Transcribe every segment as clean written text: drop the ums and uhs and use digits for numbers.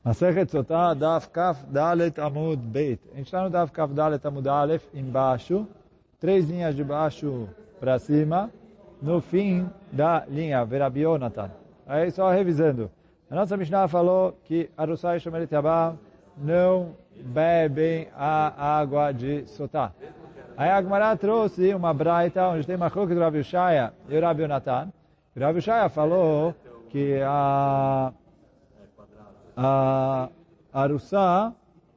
Masechet Sotah, Daf Kaf Dalet Amud Beit. A gente está no Daf Kaf Dalet Amud Aleph, embaixo, 3 linhas de baixo para cima, no fim da linha, Verabi Yonatan. Aí só revisando. A nossa Mishnah falou que Arusai Shomeret Yabam não bebem a água de Sotah. Aí a Gemara trouxe uma braita onde tem Machlok do Rabi Ushaya e o Rabi Yonatan. O Rabi Ushaya falou que a Arussá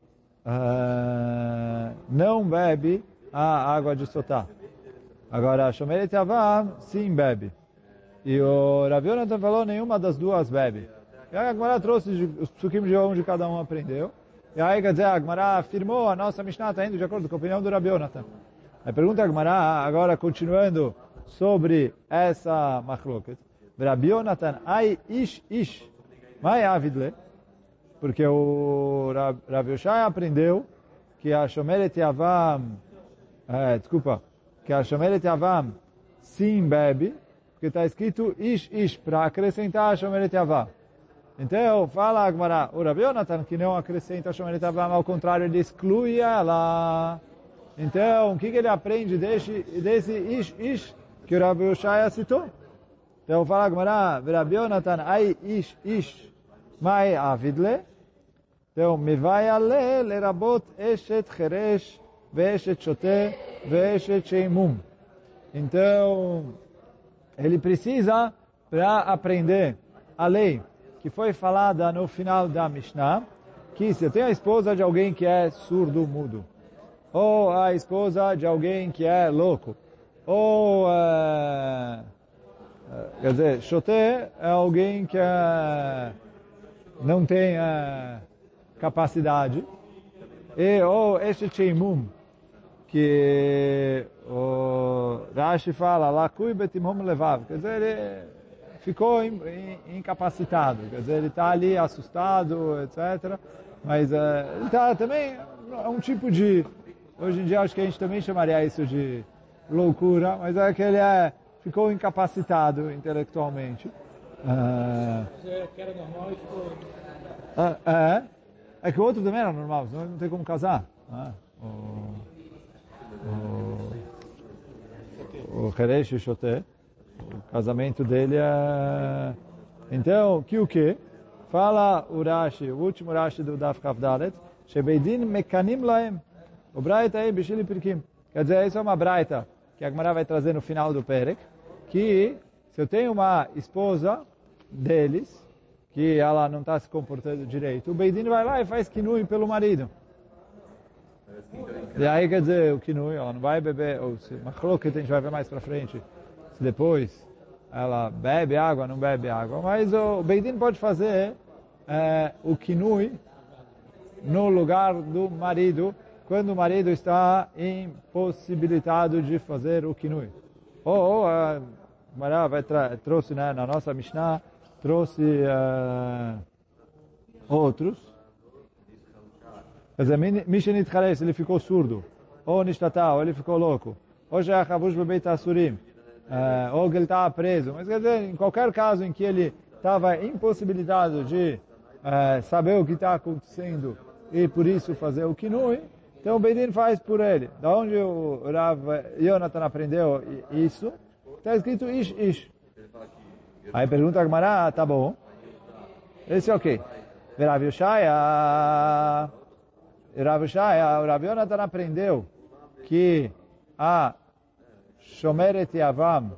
não bebe a água de Sotah. Agora, a Shomeret Yavam sim bebe. E o Rav Yonatan falou nenhuma das duas bebe. E aí a Gemara trouxe os psukim de onde cada um aprendeu. E aí, quer dizer, a Gemara afirmou, a nossa Mishnah está indo de acordo com a opinião do Rav Yonatan. Aí pergunta a Gemara, agora continuando sobre essa machloket. Rav Yonatan, ai ish, mai avidle. Porque o Rav Yoshai aprendeu que a Shomeret Yavam, que a Shomeret Yavam sim bebe, porque está escrito ish, para acrescentar a Shomeret Yavam. Então, fala a Gemara, o Rav Yonatan que não acrescenta a Shomeret Yavam, ao contrário, ele exclui ela. Então, o que ele aprende desse ish que o Rav Yoshai citou? Então, fala a Gemara, Rav Yonatan, ai ish, mai avidle. Então, mevai ale lerabot eshet cheresh, ve'eshet shote, ve'eshet sheimum. Então, ele precisa, para aprender a lei que foi falada no final da Mishnah, que se eu tenho a esposa de alguém que é surdo, mudo, ou a esposa de alguém que é louco, ou, quer dizer, shote é alguém que não tem capacidade, ou este Sheimum, que o Rashi fala, Lakui betimhom levav, quer dizer, ele ficou incapacitado, quer dizer, ele está ali assustado, etc. Mas ele está também, é um tipo de, hoje em dia acho que a gente também chamaria isso de loucura, mas é que ele ficou incapacitado intelectualmente. Que era normal e ficou... É que o outro também era normal, senão não tem como casar. O Heresh Shote, o casamento dele é... Então, que o quê? Fala o Rashi, o último Rashi do Daf Kaf Dalet, Shebeidin mekanim laem, o braita aí, bishili pirkim. Quer dizer, isso é uma braita que a Gemara vai trazer no final do Perek, que se eu tenho uma esposa deles, que ela não está se comportando direito, o Beidin vai lá e faz kinui pelo marido. E aí, quer dizer, o kinui, ela não vai beber, ou se machloket, a gente vai ver mais pra frente, se depois ela bebe água, não bebe água, mas o Beidin pode fazer o kinui no lugar do marido, quando o marido está impossibilitado de fazer o kinui. Ou a Mara trouxe, né, na nossa Mishnah, trouxe outros. Quer dizer, Mishenit Chares, ele ficou surdo. Ou Nishtata, ou ele ficou louco. Ou Sheachavush Bebeit Asurim. Ou que ele estava preso. Mas quer dizer, em qualquer caso em que ele estava impossibilitado de saber o que está acontecendo e por isso fazer o kinui, então o Beidin faz por ele. Da onde o Rav Yonatan aprendeu isso? Está escrito ish. Aí pergunta a Gemara, tá bom. Esse é o quê? Rav Yoshaya, o Rav Yonatan aprendeu que a Shomeret Yavam,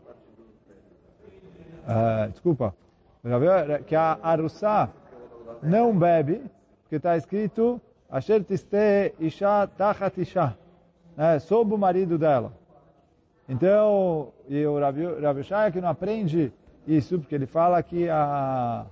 que a Arussá não bebe, porque está escrito Asher tiste isha tachat isha, sob o marido dela. Então, e o Rav Yoshaya que não aprende isso, porque ele fala que a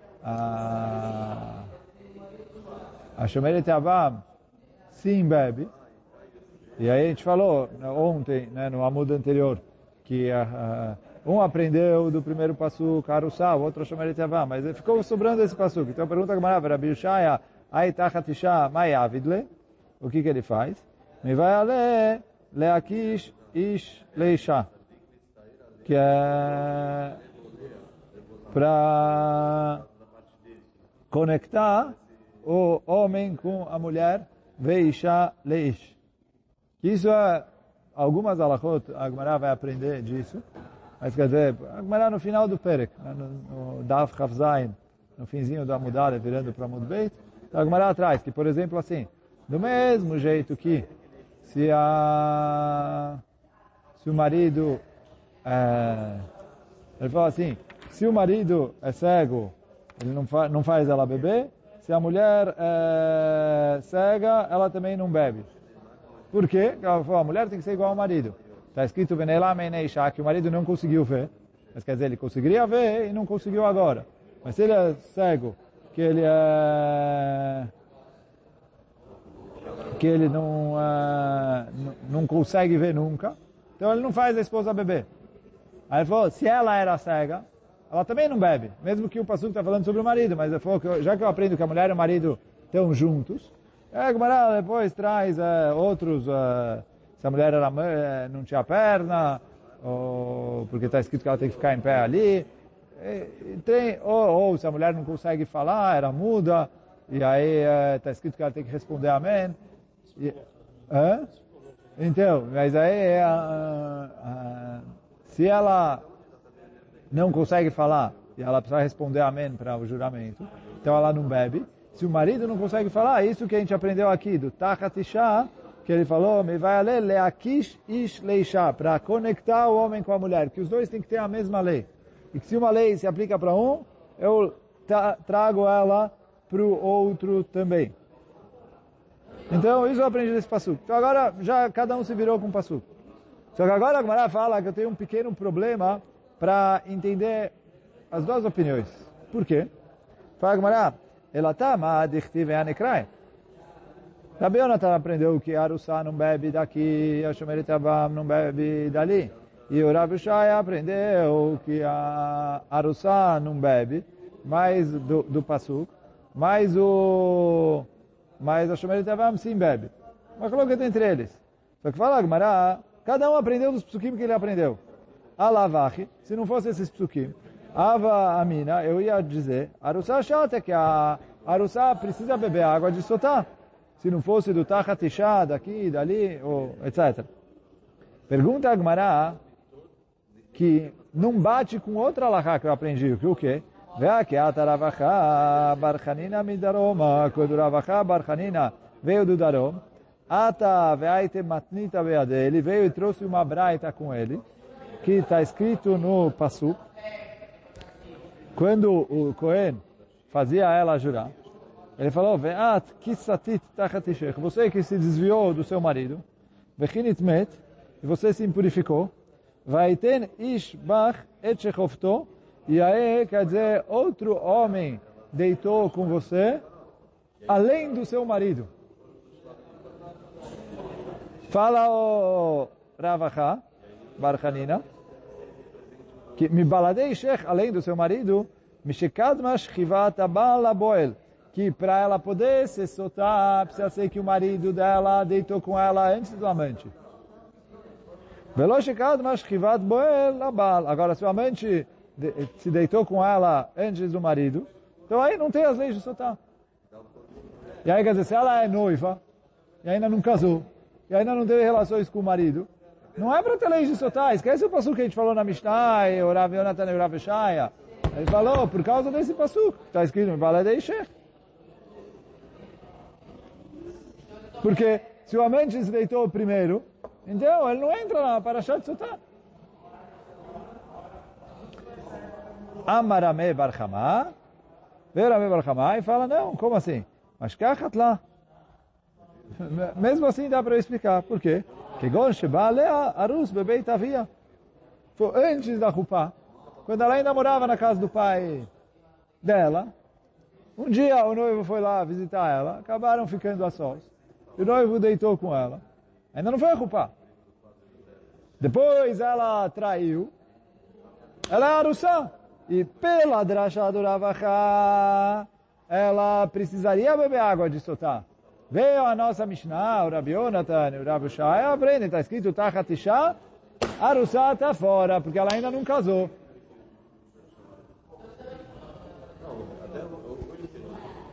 Shomeret Yavam sim bebe. E aí a gente falou ontem, né, no Amud anterior, que um aprendeu do primeiro passuco, Arussá, o outro a Shomeret Yavam, mas ficou sobrando esse passuco. Então pergunta a Gemara, Rabi Yoshaya, ai tachat isha, mai avidle, o que ele faz? Me vai ale leakish ish leisha, que é para conectar o homem com a mulher, veisha leish. Isso é, algumas alachot, a Gemara vai aprender disso, mas quer dizer, a Gemara no final do Perek, no Daf Chaf Zayin, no finzinho da Amudale, virando para Amud Beit, a Gemara traz que, por exemplo, assim, do mesmo jeito que se o marido, ele fala assim, se o marido é cego, ele não faz ela beber, se a mulher é cega, ela também não bebe. Por quê? Ela falou, a mulher tem que ser igual ao marido. Está escrito, que o marido não conseguiu ver, mas quer dizer, ele conseguiria ver e não conseguiu agora. Mas se ele é cego, que ele não consegue ver nunca, então ele não faz a esposa beber. Aí ele falou, se ela era cega, ela também não bebe, mesmo que o passuco está falando sobre o marido, mas ele falou que já que eu aprendo que a mulher e o marido estão juntos, a Gemara depois traz outros, se a mulher não tinha perna, ou porque está escrito que ela tem que ficar em pé ali, ou se a mulher não consegue falar, era muda, e aí está escrito que ela tem que responder amém. Então, mas aí se ela não consegue falar e ela precisa responder amém para o juramento, então ela não bebe. Se o marido não consegue falar, isso que a gente aprendeu aqui do Tachat Isha, que ele falou, me vai ler leakish ish leisha, para conectar o homem com a mulher, que os dois têm que ter a mesma lei. E que se uma lei se aplica para um, eu trago ela para o outro também. Então, isso eu aprendi desse passuco. Então agora, já cada um se virou com um passuco. Só que agora a Gemara fala que eu tenho um pequeno problema para entender as duas opiniões. Por quê? Fala a Gemara, ela tá, mas dichtive anekrai. Rabi Yonatan aprendeu que a Arussá não bebe daqui, a Shomeret Avam não bebe dali. E o Rabi Shaya aprendeu que a Arussá não bebe, mais do passuco, mas a Shomeret Avam sim bebe. Mas coloca entre eles. Só que fala a Gemara, cada um aprendeu dos psukim que ele aprendeu. Alavachi, se não fosse esses psukim, Ava Amina, eu ia dizer, Arussá chata, que a Arussá precisa beber água de Sotá. Se não fosse do Tachat Isha, daqui, dali, ou etc. Pergunta a Gemara que não bate com outra alahá que eu aprendi, que o quê? Vea que a Ravacha Barchanina midaroma, quando Ravacha Barchanina veio do Darom, Ata veaite matnita veade, ele veio e trouxe uma braita com ele, que está escrito no Pasuk, quando o Cohen fazia ela jurar, ele falou, Ve'at kisatit tachat ishech, você que se desviou do seu marido, Vechinit met, e você se impurificou, Vaiten ish bach et shechofto, e aí quer dizer, outro homem deitou com você, além do seu marido. Fala o Ravacha, Barchanina, que mi baladei shech, além do seu marido, mishekad mash chivat abal aboel, que para ela poder se soltar, precisa ser que o marido dela deitou com ela antes do amante. Velo shekad mash chivat boel abal. Agora, se o amante se deitou com ela antes do marido, então aí não tem as leis de soltar. E aí, quer dizer, se ela é noiva, e ainda não casou, e ainda não teve relações com o marido, não é para ter leis de soltar. Esquece o passuco que a gente falou na Mishnah, o Rav Yonatan e o Rav Shaya. Ele falou, por causa desse passuco, está escrito em Baladei Shech. Porque se o amante se deitou primeiro, então ele não entra na Parashat de soltar. Amarame Barchamá, veio Rame Barchamá e fala, não, como assim? Mas kachat lá. Mesmo assim dá para explicar. Por quê? Que Arus bebeit avia. Foi antes da Rupá, quando ela ainda morava na casa do pai dela. Um dia o noivo foi lá visitar ela, acabaram ficando a sós. O noivo deitou com ela. Ainda não foi a Rupá. Depois ela traiu. Ela é Arussá. E pela drachá do Ravacha, ela precisaria beber água de Sotá. Veio a nossa Mishnah, o Rabi Yonatan, o Rabi Shaya, aprende, está escrito Tachat Isha, Arussá está fora, porque ela ainda não casou.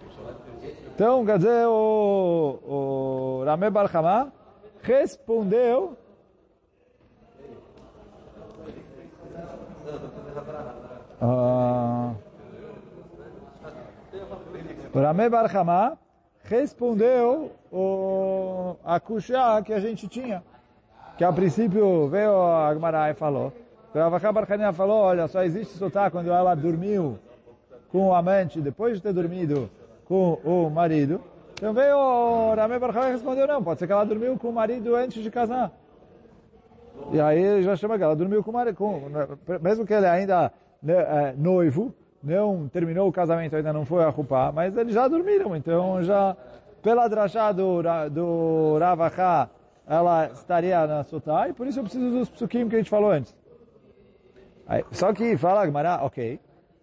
Então, quer dizer, o Rameh Bar Chama respondeu o Rameh Bar Chama respondeu a Kushá que a gente tinha. Que a princípio veio a Gemara e falou. O Rav Bar Chanina falou, olha, só existe sotá quando ela dormiu com o amante, depois de ter dormido com o marido. Então veio o Rameh Bar Chama e respondeu, não, pode ser que ela dormiu com o marido antes de casar. E aí já chama que ela dormiu com o marido, mesmo que ele ainda noivo, não terminou o casamento, ainda não foi a Rupá, mas eles já dormiram, então já, pela drachá do Rav Achá, ela estaria na sotá, e por isso eu preciso dos psukim que a gente falou antes. Aí, só que fala a Gemara, ok.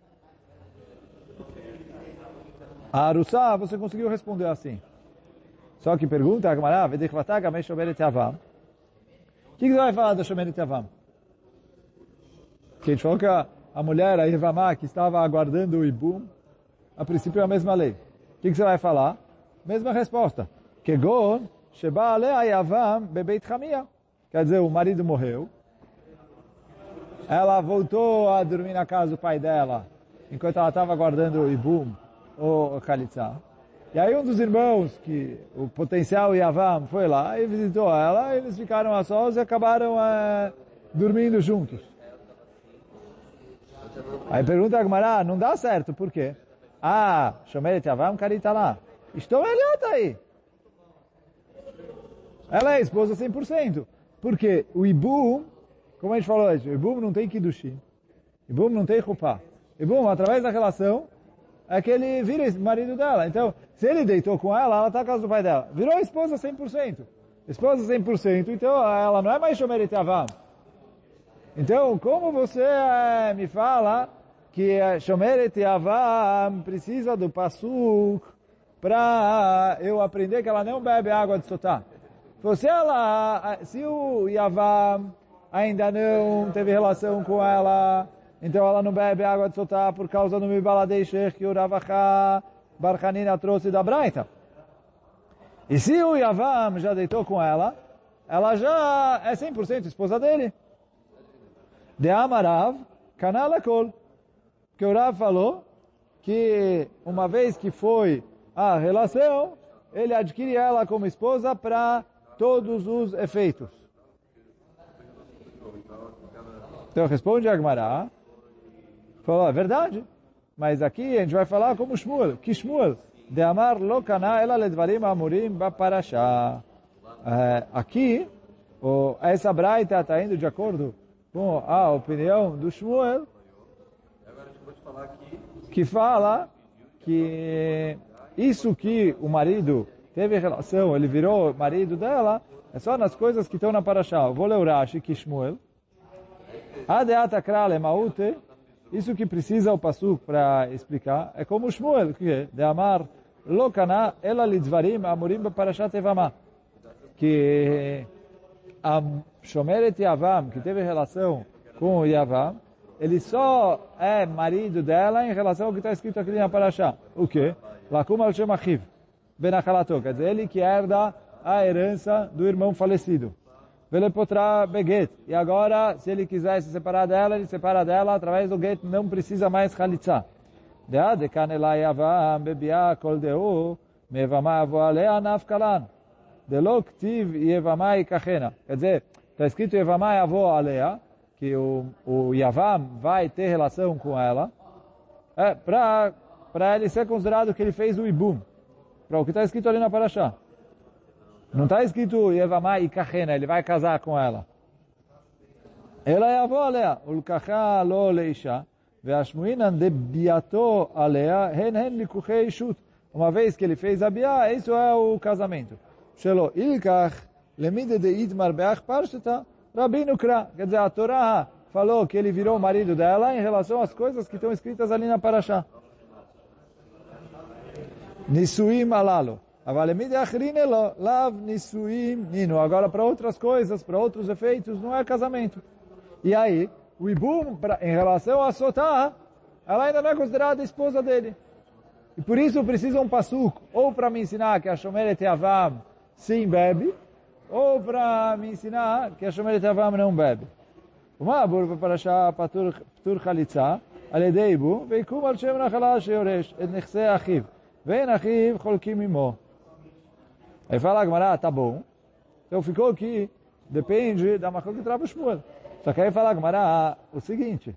A Arussá, você conseguiu responder assim. Só que pergunta a Gemara, o que você vai falar da Shomeret Yavam? Que a gente falou que a mulher, a Yevamá, que estava aguardando o Ibum, a princípio é a mesma lei. O que você vai falar? Mesma resposta. Kegon, Sheba Alea Yavam Bebeit Chamia. Quer dizer, o marido morreu. Ela voltou a dormir na casa do pai dela, enquanto ela estava aguardando o Ibum, ou o Khalitsa. E aí um dos irmãos, que o potencial Yavam, foi lá e visitou ela, e eles ficaram a sós e acabaram dormindo juntos. Aí pergunta a Gemara, não dá certo, por quê? Shomeret Yavam, Karita lá. Estou melhor aí. Ela é esposa 100%. Porque o Ibum, como a gente falou antes, o Ibum não tem Kiddushin. Ibum não tem Chupá. Ibum, através da relação, é que ele vira marido dela. Então, se ele deitou com ela, ela está na casa do pai dela. Virou esposa 100%. Esposa 100%, então ela não é mais Shomeret Yavam. Então, como você me fala que Shomeret Yavam precisa do Pasuk para eu aprender que ela não bebe água de sotá? Se o Yavam ainda não teve relação com ela, então ela não bebe água de sotá por causa do Mibaladei Sheikh que o Rav Bar Chanina trouxe da Braita. E se o Yavam já deitou com ela já é 100% esposa dele. De Amarav, Kanal Akol. Que o Rav falou que uma vez que foi a relação, ele adquire ela como esposa para todos os efeitos. Então responde a Gemara, falou, é verdade, mas aqui a gente vai falar como Shmuel, que Shmuel, de amar lo kana ela ledvarim amurim baparashá. Aqui, essa braita está indo de acordo com a opinião do Shmuel, que fala que isso que o marido teve relação, ele virou marido dela, é só nas coisas que estão na Parashá. Vou ler o Rashi, que Shmuel. Isso que precisa o Pasuk para explicar, é como Shmuel, que é de amar lo kana ela lidzvarim amurim beparashat Evamá. Que a Shomeret Yavam, que teve relação com o Yavam, ele só é marido dela em relação ao que está escrito aqui na Parashá. O quê? Lakum al Shem Achiv. Benachalato, quer dizer, ele que herda a herança do irmão falecido. Velepotra beget. E agora, se ele quiser se separar dela, ele separa dela através do get, não precisa mais chalitza. De kanela yavam bebia kol deu mevama avoalea nafkalan. De lo ktiv yevama ikachena. Quer dizer, está escrito yevama avoalea, que o Yavam vai ter relação com ela, para ele ser considerado que ele fez o Ibum. Para o que está escrito ali na Parashá. Não está escrito Yevamá e Kachena, ele vai casar com ela. Ela é avó alea, ulkacha lo leisha, veashmuinan de biato alea, hen likuchei shut. Uma vez que ele fez a biá, isso é o casamento. Shelo ilkach lemide de idmar beach parsheta, Rabinu Kra. Quer dizer, a Torá falou que ele virou o marido dela em relação às coisas que estão escritas ali na Parashá. Nisuim alalo. Agora, para outras coisas, para outros efeitos, não é casamento. E aí, o Ibum, em relação a Sotá, ela ainda não é considerada esposa dele. E por isso precisa um pasuk, ou para me ensinar que a Shomeret Yavam sim bebe, ou para me ensinar que a Shomeret Yavam não bebe. Uma burba para achar patur chalitza, aledeibu, veikum al shem nachala sheoresh, et nechse achiv, vem achiv cholkim imo. Aí fala a Gemara, tá bom. Então ficou que depende da machlokes de Rav Shmuel. Só que aí fala a Gemara o seguinte.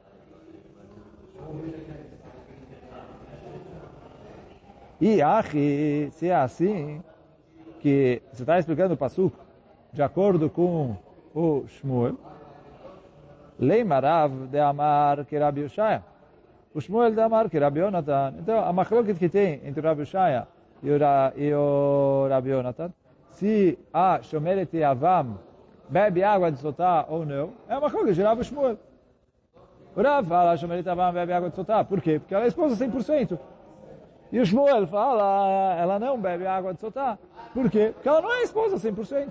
E achi, se é assim, que você está explicando o pasuk de acordo com o Shmuel, Leimarav de Amar que Rabi Yoshaya. O Shmuel de Amar que Rabi Yonatan. Então, a machlokes que tem entre Rabi Yoshaya e o Rabi Yonatan, se a Shomeret Yavam bebe água de Sotá ou não, é uma machlokes de Rabi Shmuel. O Rav fala, a Shomeret Yavam bebe água de Sotá. Por quê? Porque ela é esposa 100%. E o Shmuel fala, ela não bebe água de Sotá. Por quê? Porque ela não é esposa 100%.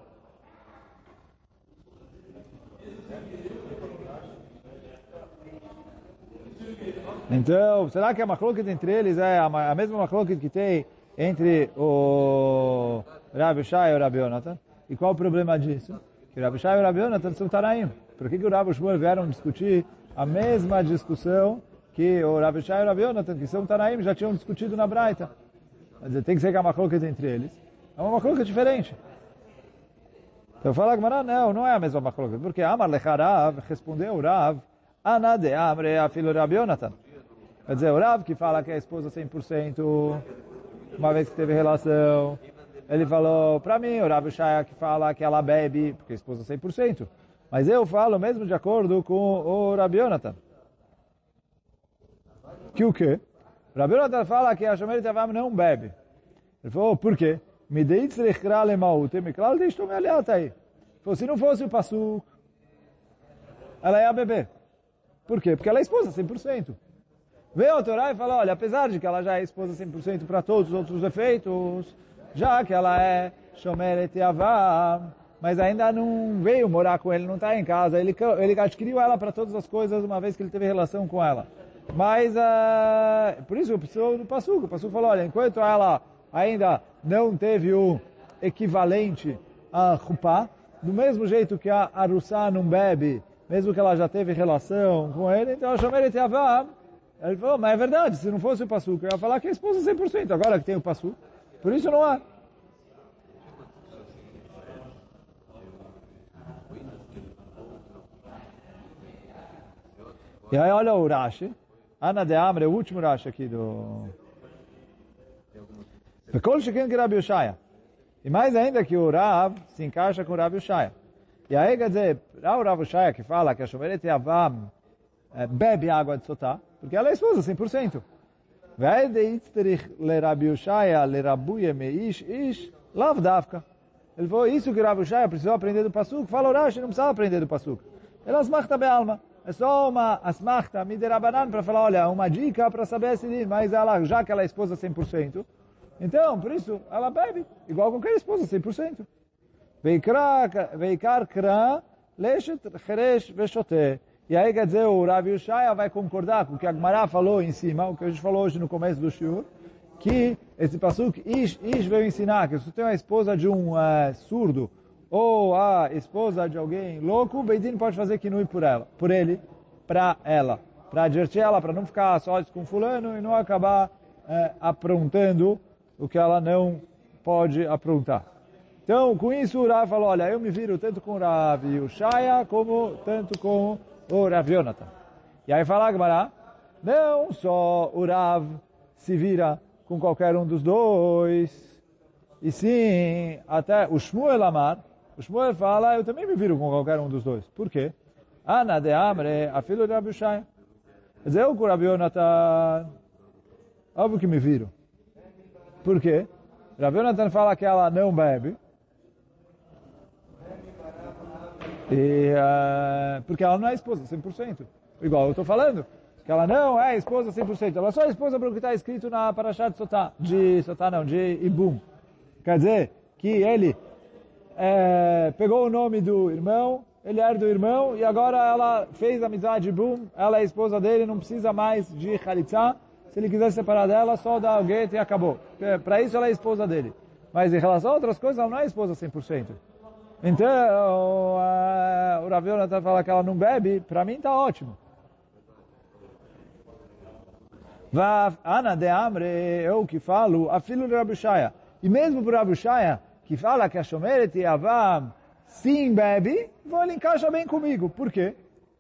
Então, será que a machlokes entre eles é a mesma machlokes que tem entre o Rav Yoshaya e o Rabi Yonatan? E qual o problema disso? Que o Rav Yoshaya e o Rabi Yonatan são Tanaim. Por que o Rav e o Shmuel vieram discutir a mesma discussão que o Rav Yoshaya e o Rabi Yonatan, que são Tanaim, já tinham discutido na Braita? Quer dizer, tem que ser que a machlokes entre eles é uma machlokes diferente. Então fala Gemara, não é a mesma machlokes. Porque Amar Lecharav, respondeu o Rav, Anade Amre afilo Rabi Yonatan. Quer dizer, o Rav que fala que é a esposa 100%, uma vez que teve relação, ele falou, para mim, o Rav Yoshaya que fala que ela bebe, porque é esposa 100%. Mas eu falo mesmo de acordo com o Rabi Yonatan. Que o quê? O Rabi Yonatan fala que a Shomeret Yavam não bebe. Ele falou, por quê? Me deitz lechra lemaut, me klal deixou me aliata aí. Ele falou, se não fosse o pasuk, ela ia beber. Por quê? Porque ela é esposa 100%. Veio a Torá e falou, olha, apesar de que ela já é esposa 100% para todos os outros efeitos, já que ela é Shomeret Yavam, mas ainda não veio morar com ele, não está em casa, ele adquiriu ela para todas as coisas uma vez que ele teve relação com ela. Mas, por isso, eu preciso do pasuk. O pasuk falou, olha, enquanto ela ainda não teve o equivalente a Chupá, do mesmo jeito que a Arussá não bebe, mesmo que ela já teve relação com ele, então a Shomeret Yavam, ele falou, mas é verdade, se não fosse o pasuk, eu ia falar que é esposa 100%, agora que tem o pasuk, por isso não há. E aí olha o Rashi, Ana de Amre, o último Rashi aqui do... Bekol Sheken que Rabi Yoshaya. E mais ainda que o Rav se encaixa com o Rabi Yoshaya. E aí quer dizer, o Rav Yoshaya que fala que a Shomeret Yavam bebe água de Sotá, porque ela é esposa 100%. Ele falou, isso que o Rav Yoshaya precisou aprender do pasuk, fala o Rashi, não precisava aprender do pasuk. Ela asmachta be'alma. É só uma asmachta miderabanan para falar, olha, uma dica para saber se mas ela, já que ela é esposa 100%, então, por isso, ela bebe, igual qualquer esposa 100%. Veikar kra leshet cheresh veshote. E aí, quer dizer, o Rav Yoshaya vai concordar com o que a Gemara falou em cima, o que a gente falou hoje no começo do shiur, que esse pasuk, Ish veio ensinar que se você tem uma esposa de um surdo, ou a esposa de alguém louco, o Beidin pode fazer kinui por ele, para ela, para divertir ela, para não ficar só com fulano e não acabar aprontando o que ela não pode aprontar. Então, com isso, o Rav falou, olha, eu me viro tanto com o Rav Yoshaya, como tanto com o Rav Yonatan. E aí fala a Gemara, não só o Rav se vira com qualquer um dos dois, e sim, até o Shmuel Amar, o Shmuel fala, eu também me viro com qualquer um dos dois. Por quê? Ana de Amre, a filha de Rav Yoshaya. Quer dizer, eu com o Rav Yonatan, óbvio que me viro. Por quê? Rav Yonatan fala que ela não bebe. Porque ela não é esposa 100%. Igual eu estou falando. Que ela não é esposa 100%. Ela só é esposa pelo que está escrito na Parashat de Sotá. De Ibum. Quer dizer, que ele pegou o nome do irmão, ele era do irmão, e agora ela fez amizade de Ibum, ela é esposa dele, não precisa mais de Chalitza. Se ele quiser separar dela, só dá o guete e acabou. Para isso ela é esposa dele. Mas em relação a outras coisas, ela não é esposa 100%. Então, o Rav Yonatan fala que ela não bebe, para mim está ótimo. Ana de Amre, eu que falo, a filho de Rabi Shaya. E mesmo para Rabi Shaya, que fala que a Shomeret e Avam sim bebe, ele encaixa bem comigo. Por quê?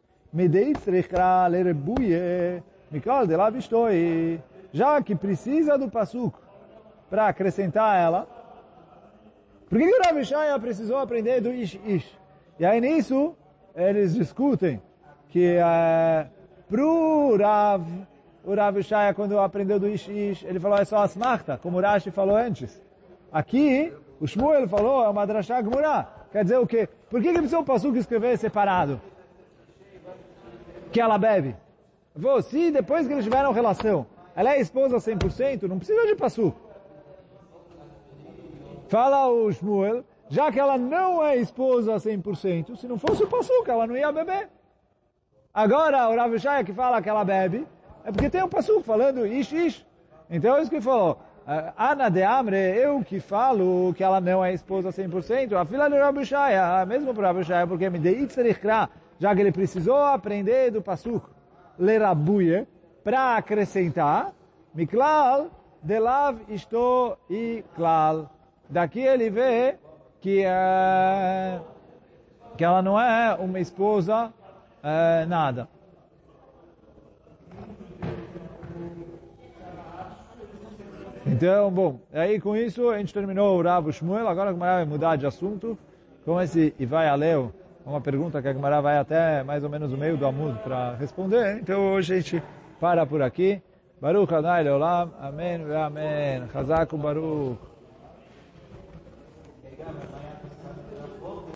Já que precisa do pasuk para acrescentar ela, por que o Rabi Shaya precisou aprender do Ish? E aí nisso, eles discutem que pro o Rabi Shaya, quando aprendeu do Ish, ele falou é só asmachta, como o Rashi falou antes. Aqui, o Shmuel falou, é uma drashá gemurá. Quer dizer o quê? Por que precisa o pasuk escrever separado? Que ela bebe. Se depois que eles tiveram relação, ela é esposa 100%, não precisa de pasuk. Fala o Shmuel, já que ela não é esposa 100%, se não fosse o pasuk, ela não ia beber. Agora, o Rav Shaya que fala que ela bebe, é porque tem um pasuk falando ish. Então, é isso que ele falou. Ana de Amre, eu que falo que ela não é esposa 100%, a filha do Rav Shaya, mesmo para o Rav Shaya, porque me dei já que ele precisou aprender do pasuk lerabuye, para acrescentar, miklal, delav isto e klal. Daqui ele vê que ela não é uma esposa nada. Então, bom, aí com isso a gente terminou o Rav Shmuel, agora a Gemara vai mudar de assunto, com esse Ivai Aleu, uma pergunta que a Gemara vai até mais ou menos o meio do Amud para responder, então hoje a gente para por aqui. Baruch Adonai Leolam, Amém ve Amém, Chazak u Baruch.